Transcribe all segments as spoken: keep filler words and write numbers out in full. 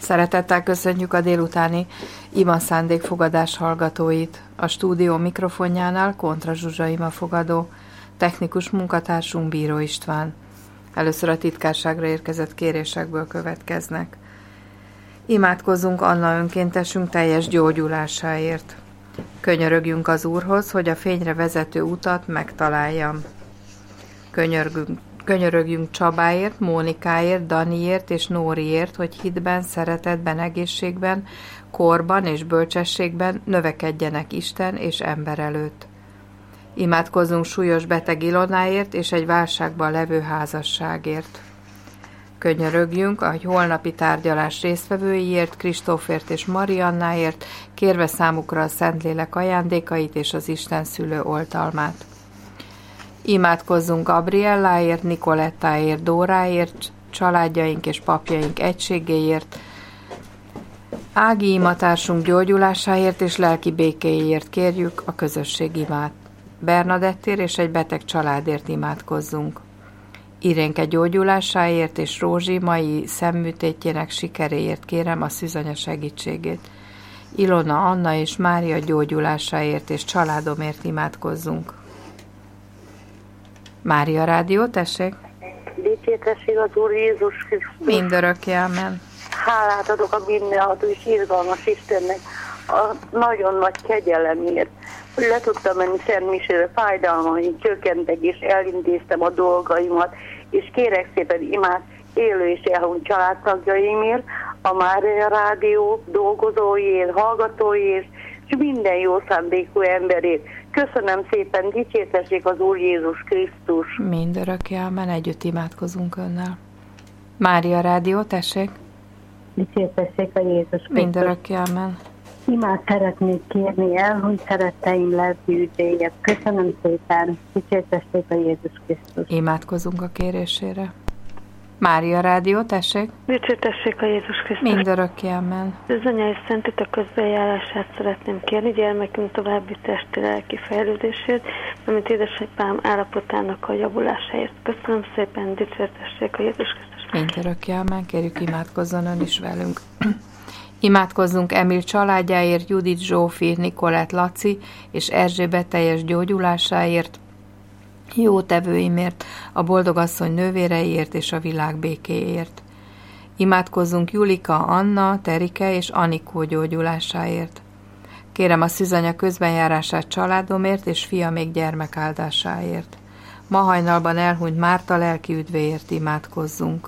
Szeretettel köszöntjük a délutáni ima szándékfogadás hallgatóit. A stúdió mikrofonjánál Kontra Zsuzsa imafogadó, technikus munkatársunk Bíró István. Először a titkárságra érkezett kérésekből következnek. Imádkozzunk Anna önkéntesünk teljes gyógyulásáért. Könyörögjünk az Úrhoz, hogy a fényre vezető utat megtaláljam. Könyörgünk Könyörögjünk Csabáért, Mónikáért, Daniért és Nóriért, hogy hitben, szeretetben, egészségben, korban és bölcsességben növekedjenek Isten és ember előtt. Imádkozzunk súlyos beteg Ilonáért és egy válságban levő házasságért. Könyörögjünk a holnapi tárgyalás résztvevőiért, Kristófért és Mariannáért, kérve számukra a Szentlélek ajándékait és az Isten szülő oltalmát. Imádkozzunk Gabrielláért, Nikolettáért, Dóráért, családjaink és papjaink egységéért, Ági imatársunk gyógyulásáért és lelki békéért kérjük a közösség imát. Bernadettért és egy beteg családért imádkozzunk. Irénke gyógyulásáért és Rózsi mai szemműtétjének sikeréért kérem a szűzanya segítségét. Ilona, Anna és Mária gyógyulásáért és családomért imádkozzunk. Mária Rádió, tessék! Dicsértessék az Úr Jézus Krisztus! Mindörökké, amen! Hálát adok a mindenható és irgalmas Istennek a nagyon nagy kegyelemért, hogy le tudtam menni Szent Misére, fájdalmaim csökkentek, és elintéztem a dolgaimat, és kérek szépen imát élő és elhunyt családtagjaimért, a Mária Rádió dolgozóiért, hallgatóiért, és minden jó szándékú emberért. Köszönöm szépen, dicsértessék az Úr Jézus Krisztus! Mindörökké, amen, együtt imádkozunk önnel. Mária Rádió, tessék! Dicsértessék a Jézus Krisztus! Mindörökké, amen. Imát szeretnék kérni el, hogy szeretteim lelki ügyéért. Köszönöm szépen, dicsértessék a Jézus Krisztus! Imádkozunk a kérésére. Mária Rádió, tessék! Dicsértessék a Jézus Krisztus! Mindörökké, amen. Az anyai szentitek közbejárását szeretném kérni, gyermekünk további testi lelki fejlődését, amit édesapám állapotának a javulásáért. Köszönöm szépen, dicsértessék a Jézus Krisztus! Mindörökké, amen. Kérjük, imádkozzon ön is velünk. Imádkozzunk Emil családjáért, Judit, Zsófi, Nikolett, Laci és Erzsébet teljes gyógyulásáért, jó tevőimért, a boldogasszony nővéreiért és a világ békéért. Imádkozzunk Julika, Anna, Terike és Anikó gyógyulásáért. Kérem a szűzanya közbenjárását családomért és fia még gyermek áldásáért. Ma hajnalban elhunyt Márta lelki üdvéért imádkozzunk.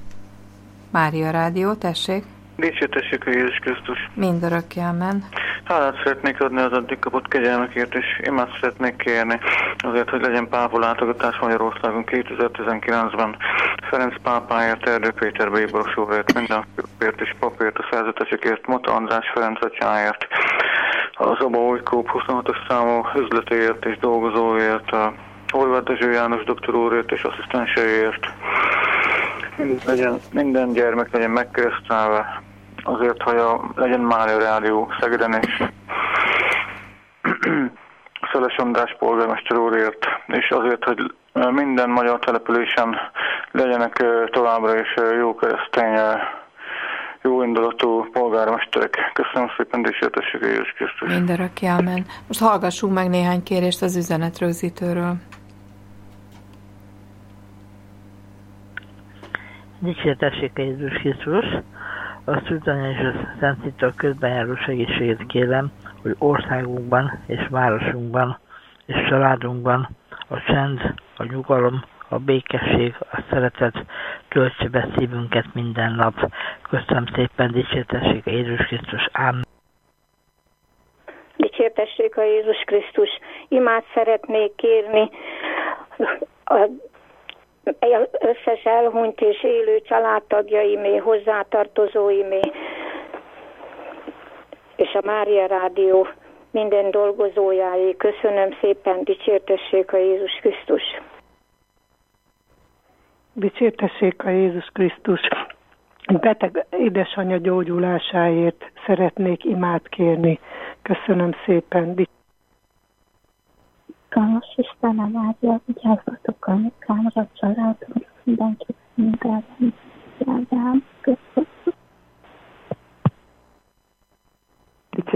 Mária Rádió, tessék! Dicsértessék a Jézus Krisztus! Mindörökké, amen. Hálát szeretnék adni az addig kapott kegyelmekért, és imát szeretnék kérni azért, hogy legyen pápa látogatás Magyarországon kétezer-tizenkilencben. Ferenc pápáért, Erdő Péter bíborosúrért, mindenfért és papért, a szerzetesekért, Mota András Ferenc atyáért, az Aba Újkóp huszonhatos számú üzletéért és dolgozóért, a Horváth Dezső János doktor úrért és asszisztenseiért. Legyen, minden gyermek legyen megkeresztelve, azért, hogy a, legyen Mária Rádió Szegeden és Szeles András polgármester úrért, és azért, hogy minden magyar településen legyenek továbbra is jó keresztény, jó indulatú polgármesterek. Köszönöm szépen, dicsértessék a Jézus Krisztus! Mindörökké, amen. Most hallgassunk meg néhány kérést az üzenetrögzítőről. Dicsértessék a Jézus Krisztus! A szűzanya és a Szent Titok közbenjáró segítségét kérem, hogy országunkban és városunkban és családunkban a csend, a nyugalom, a békesség, a szeretet töltse be szívünket minden nap. Köszönöm szépen, dicsértessék a Jézus Krisztus! Ámen. Dicsértessék a Jézus Krisztus! Imát szeretnék kérni a összes elhunyt és élő családtagjaimé, hozzátartozóimé, és a Mária Rádió minden dolgozójáé. Köszönöm szépen, dicsértessék a Jézus Krisztus! Dicsértessék a Jézus Krisztus! Beteg édesanyja gyógyulásáért szeretnék imát kérni. Köszönöm szépen. Káros Istenem áldja, vigyázzatok a munkámra, a családom, mindenki mindenben. Köszönöm.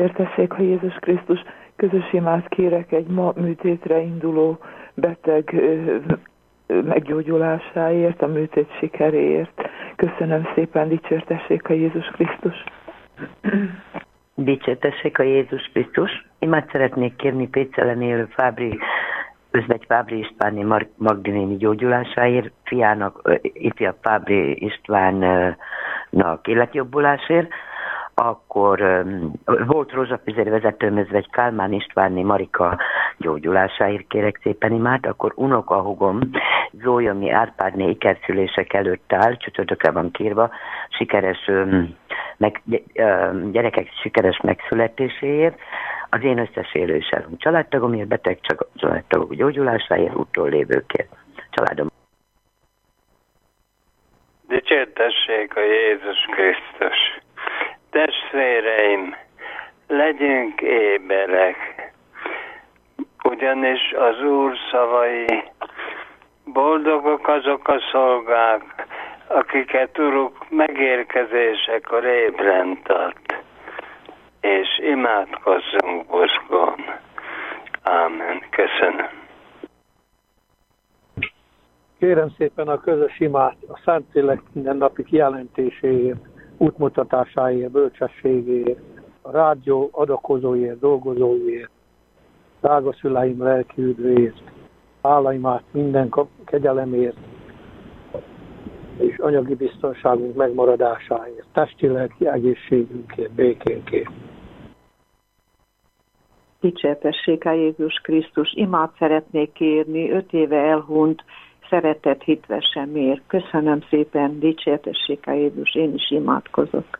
Dicsértessék a Jézus Krisztus. Közös imát kérek egy ma műtétre induló beteg meggyógyulásáért, a műtét sikeréért. Köszönöm szépen, dicsértessék a Jézus Krisztus. Dicsértessék a Jézus Krisztus. Imát szeretnék kérni Pécelen élő Fábri, Özvegy Fábri Istváni Magdi néni gyógyulásáért, fiának, ifjabb Fábri Istvánnak életjobbulásért. Akkor um, volt Rózsafüzér vezetőm Özvegy Kálmán Istvánni Marika gyógyulásáért kérek szépen imát, akkor unokahúgom Zólyomi Árpádné ikerszülések előtt áll, csütörtökre van kírva, sikeres um, meg, um, gyerekek sikeres megszületéséért, az én összes élő és elhunyt családtagomért, beteg családtagok gyógyulásáért, úttól lévőkért. Családom. Dicsértessék a Jézus Krisztus. Testvéreim, legyünk éberek, ugyanis az Úr szavai, boldogok azok a szolgák, akiket Uruk megérkezésekor ébren tart, és imádkozzunk buzgón. Ámen. Köszönöm. Kérem szépen a közös imát a Szentlélek mindennapi kijelentéséért, útmutatásáért, bölcsességéért, a rádió adakozóért, dolgozóért, drága szüleim lelki üdvéért, hálaimát minden kegyelemért, és anyagi biztonságunk megmaradásáért, testi-lelki egészségünkért, békénkért. Dicsértessék a Jézus Krisztus, imát szeretnék kérni, öt éve elhunyt, szeretett hitvesemért. Köszönöm szépen, dicsértessék a Jézus, én is imádkozok.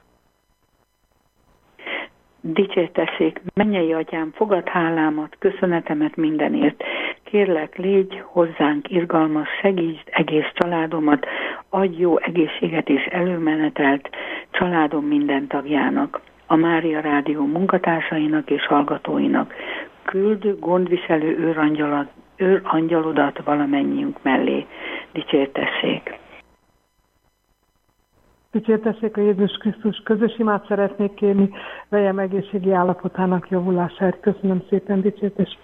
Dicsértessék, mennyei atyám, fogad hálámat, köszönetemet mindenért. Kérlek, légy hozzánk irgalmas, segítsd egész családomat, adj jó egészséget és előmenetelt családom minden tagjának, a Mária Rádió munkatársainak és hallgatóinak. Küld gondviselő őrangyalat, őrangyalodat valamennyiünk mellé. Dicsértessék! Dicsértessék a Jézus Krisztus, közös imát szeretnék kérni, veljem egészségi állapotának javulásáért. Köszönöm szépen, dicsértessék!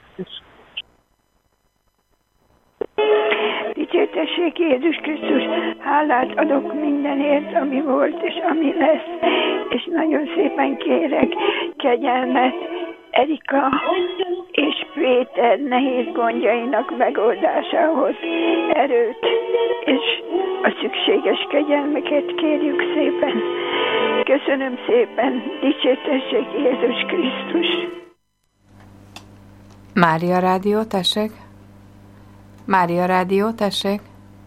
Dicsértessék Jézus Krisztus, hálát adok mindenért, ami volt és ami lesz, és nagyon szépen kérek kegyelmet Erika és Péter nehéz gondjainak megoldásához, erőt és a szükséges kegyelmeket kérjük szépen. Köszönöm szépen, dicsértessék Jézus Krisztus. Mária Rádió, tessék. Mária Rádió, tessék.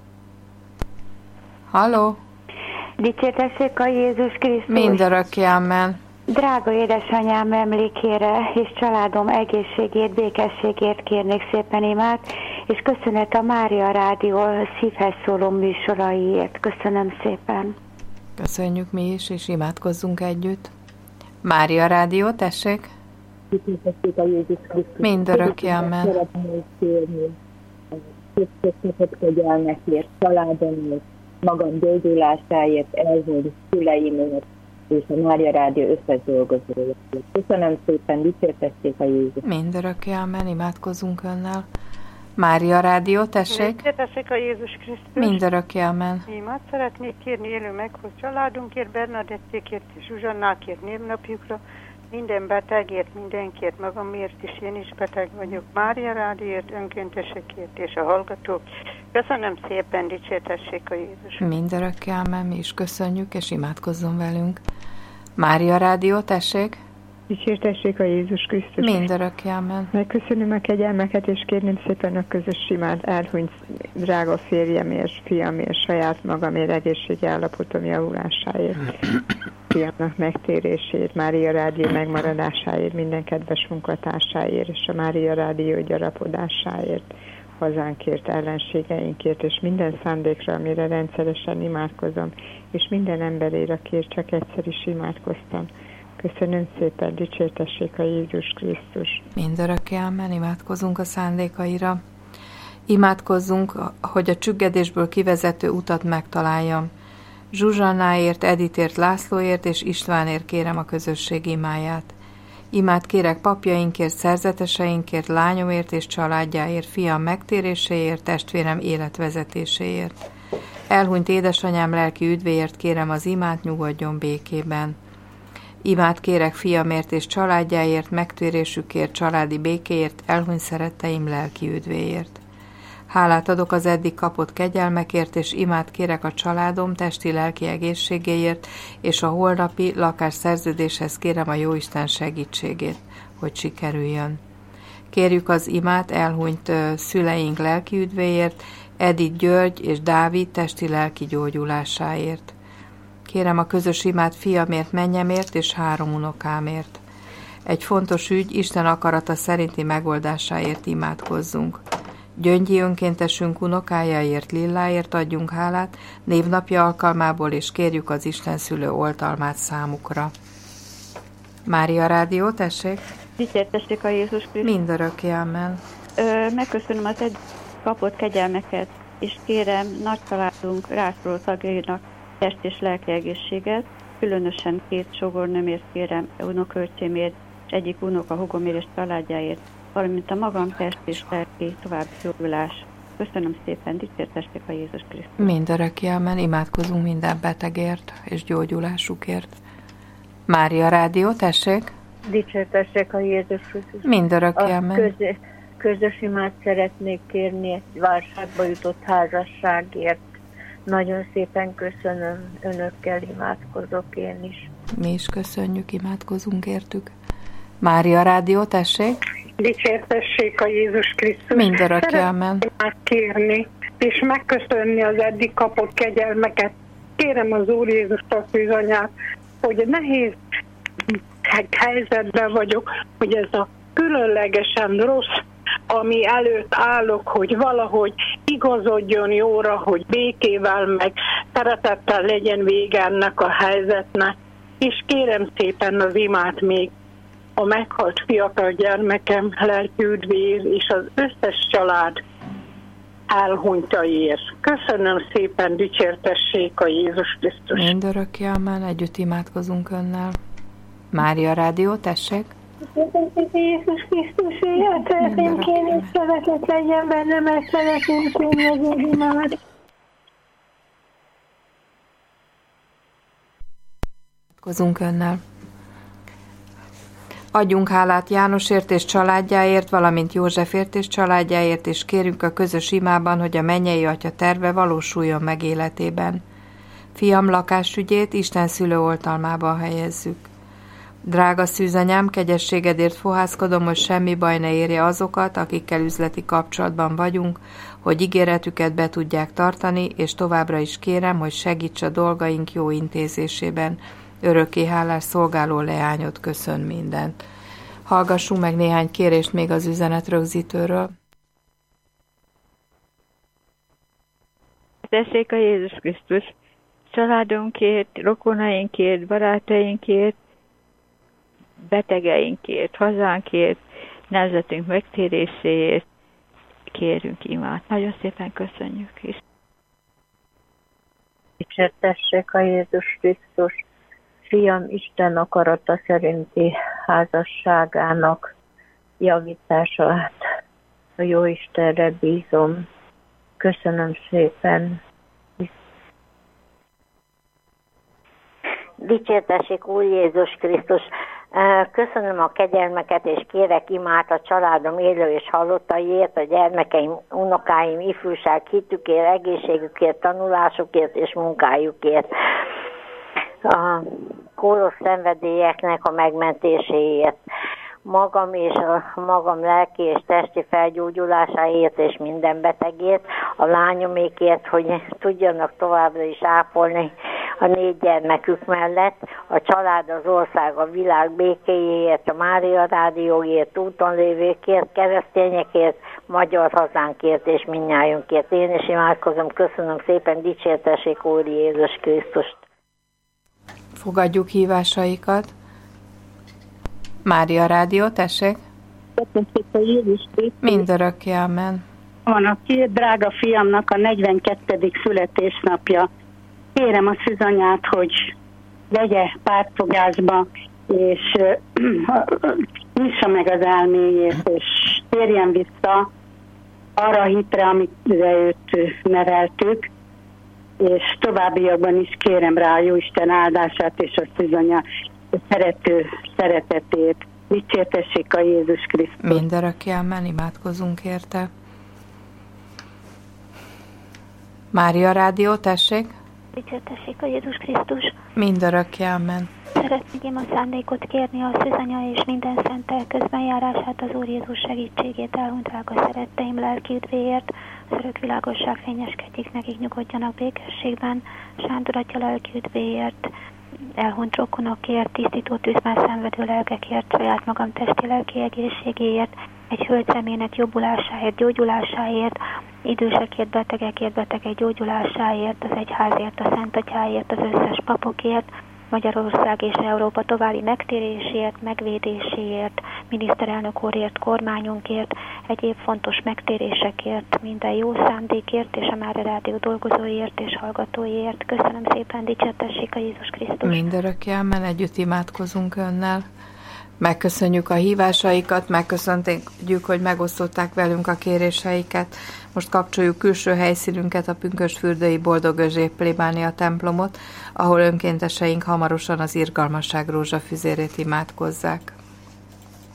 Halló. Dicsértessék a Jézus Krisztus. Mindörökké, amen. Drága édesanyám emlékére és családom egészségét, békességért kérnék szépen imát, és köszönet a Mária Rádió szívhez szóló műsoraiért. Köszönöm szépen. Köszönjük mi is, és imádkozzunk együtt. Mária Rádió, tessék. Dicsértessék a Jézus Krisztus. Mindörökké, amen. Szeretnék kérni közösséget kegyelmekért, családomért, magam gyógyulásáért, elhunyt szüleimért, és a Mária Rádió összes dolgozóért. Köszönöm szépen, dicsértessék a Jézus. Mindörökké, amen, imádkozunk önnel. Mária Rádió, tessék. Dicsértessék a Jézus Krisztus. Mindörökké, amen. Imát szeretnék kérni élő meghoz családunkért, Bernadettékért és Zsuzsannákért névnapjukra, minden betegért, mindenkért, magamért is, én is beteg vagyok, Mária Rádióért, önkéntesekért és a hallgatók. Köszönöm szépen, dicsértessék a Jézus. Mindörökké, amen, mi is köszönjük, és imádkozzon velünk. Mária Rádió, tessék. Dicsértessék a Jézus Krisztus. Mindörökké, amen. Megköszönöm a kegyelmeket, és kérném szépen a közös imát elhunyt drága férjemért, fiamért, saját magamért, egészségi állapotom javulásáért, fiamnak megtérésért, Mária Rádió megmaradásáért, minden kedves munkatársáért, és a Mária Rádió gyarapodásáért, hazánkért, ellenségeinkért, és minden szándékra, amire rendszeresen imádkozom, és minden emberére, akért csak egyszer is imádkoztam. Köszönöm szépen, dicsértessék a Jézus Krisztus. Mindörökké, amen, imádkozunk a szándékaira. Imádkozzunk, hogy a csüggedésből kivezető utat megtaláljam. Zsuzsannáért, Editért, Lászlóért és Istvánért kérem a közösség imáját. Imát kérek papjainkért, szerzeteseinkért, lányomért és családjáért, fiam megtéréséért, testvérem életvezetéséért. Elhunyt édesanyám lelki üdvéért kérem az imát, nyugodjon békében. Imát kérek fiamért és családjáért, megtérésükért, családi békéért, elhunyt szeretteim lelki üdvéért. Hálát adok az eddig kapott kegyelmekért, és imát kérek a családom testi-lelki egészségéért, és a holnapi lakásszerződéshez kérem a Jóisten segítségét, hogy sikerüljön. Kérjük az imát elhunyt szüleink lelki üdvéért, Edith György és Dávid testi-lelki gyógyulásáért. Kérem a közös imát fiamért, mennyemért és három unokámért. Egy fontos ügy, Isten akarata szerinti megoldásáért imádkozzunk. Gyöngyi önkéntesünk unokájáért, Lilláért adjunk hálát, névnapja alkalmából, és kérjük az Isten szülő oltalmát számukra. Mária Rádió, tessék! Dicsértessék a Jézus Krisztus! Mindörökké, amen! Ö, megköszönöm az eddig kapott kegyelmeket, és kérem nagy családunk rászoruló tagjainak test és lelki egészséget, különösen két sógornőmért kérem, unokaöcsémért, és egyik unoka hugomért és családjáért, valamint a magam test és lelki további gyógyulás. Köszönöm szépen, dicsértessék a Jézus Krisztus. Mindörökké, amen, imádkozunk minden betegért és gyógyulásukért. Mária Rádió, tessék! Dicsértessék a Jézus Krisztus. Mindörökké, amen. Közös, közös imát szeretnék kérni egy válságba jutott házasságért. Nagyon szépen köszönöm, önökkel imádkozok én is. Mi is köszönjük, imádkozunk értük. Mária Rádió, tessék! Dicsértessék a Jézus Krisztus. Mindörökké, amen. Szeretném kérni, és megköszönni az eddig kapott kegyelmeket. Kérem az Úr Jézus Krisztusanyát, hogy nehéz helyzetben vagyok, hogy ez a különlegesen rossz, ami előtt állok, hogy valahogy igazodjon jóra, hogy békével meg szeretettel legyen vége ennek a helyzetnek. És kérem szépen az imát még a meghalt fiatal gyermekem lelki üdvéért és az összes család elhunytaiért. Köszönöm szépen, dicsértessék a Jézus Krisztus. Mindörökké, amen, együtt imádkozunk önnel. Mária Rádió, tessék! Köszönjük Jézus Krisztus, hogy szeretném kérni, hogy szeretet legyen benne, mert szeretném kérni az imát. Imádkozunk önnel. Adjunk hálát Jánosért és családjáért, valamint Józsefért és családjáért, és kérünk a közös imában, hogy a mennyei Atya terve valósuljon meg életében. Fiam lakásügyét Isten szülő oltalmába helyezzük. Drága szűzanyám, kegyességedért fohászkodom, hogy semmi baj ne érje azokat, akikkel üzleti kapcsolatban vagyunk, hogy ígéretüket be tudják tartani, és továbbra is kérem, hogy segíts a dolgaink jó intézésében. Örökké hálás szolgáló leányod köszön mindent. Hallgassunk meg néhány kérést még az üzenet rögzítőről. Tessék a Jézus Krisztus! Családunkért, rokonainkért, barátainkért, betegeinkért, hazánkért, nemzetünk megtéréséért kérünk imát. Nagyon szépen köszönjük is. Dicsértessék a Jézus Krisztus! Fiam Isten akarata szerinti házasságának javítását a Jóistenre bízom. Köszönöm szépen. Dicsértessék Úr Jézus Krisztus! Köszönöm a kegyelmeket, és kérek imát a családom élő és halottaiért, a gyermekeim, unokáim, ifjúság hitükért, egészségükért, tanulásukért és munkájukért. A kóros szenvedélyeknek a megmentéséért, magam és a magam lelki és testi felgyógyulásáért és minden betegért, a lányomékért, hogy tudjanak továbbra is ápolni a négy gyermekük mellett, a család, az ország, a világ békéjéért, a Mária Rádióért, úton lévőkért, keresztényekért, magyar hazánkért és mindnyájunkért. Én is imádkozom, köszönöm szépen, dicsértessék Úr Jézus Krisztust. Fogadjuk hívásaikat. Mária Rádió, tessék. Mindörökké, amen. Van a két drága fiamnak a negyvenkettedik születésnapja. Kérem a szűzanyát, hogy vegye pártfogásba és nyissa meg az elméjét, és térjen vissza arra a hitre, amire őt neveltük, és továbbiakban is kérem rá a Jóisten áldását és a szűzanya szerető szeretetét. Dicsértessék a Jézus Krisztus. Mindörökké amen, imádkozunk érte. Mária Rádió, tessék. Dicsértessék a Jézus Krisztus. Mindörökké amen. Szeretnék én a szándékot kérni a szűzanya és minden szentel közbenjárását, az Úr Jézus segítségét, elhunyt drága szeretteim lelki üdvéért, az örök világosság fényeskedjék nekik, nyugodjanak békességben, Sándor atya lelki üdvéért, elhunyt rokonokért, tisztító tűzmás szenvedő lelkekért, saját magam testi lelki egészségéért, egy hölgy személynek jobbulásáért, gyógyulásáért, idősekért, betegekért, betegek gyógyulásáért, az egyházért, a Szent Atyáért, az összes papokért, Magyarország és Európa további megtérésért, megvédéséért, miniszterelnök úrért, kormányunkért, egyéb fontos megtérésekért, minden jó szándékért, és a Mária Rádió dolgozóiért és hallgatóiért. Köszönöm szépen, dicsértessék a Jézus Krisztus. Mindörökké amen, együtt imádkozunk önnel. Megköszönjük a hívásaikat, megköszönjük, hogy megosztották velünk a kéréseiket. Most kapcsoljuk külső helyszínünket, a pünkösdfürdői Boldog Özséb plébánia templomot, ahol önkénteseink hamarosan az irgalmasság rózsafüzérét imádkozzák.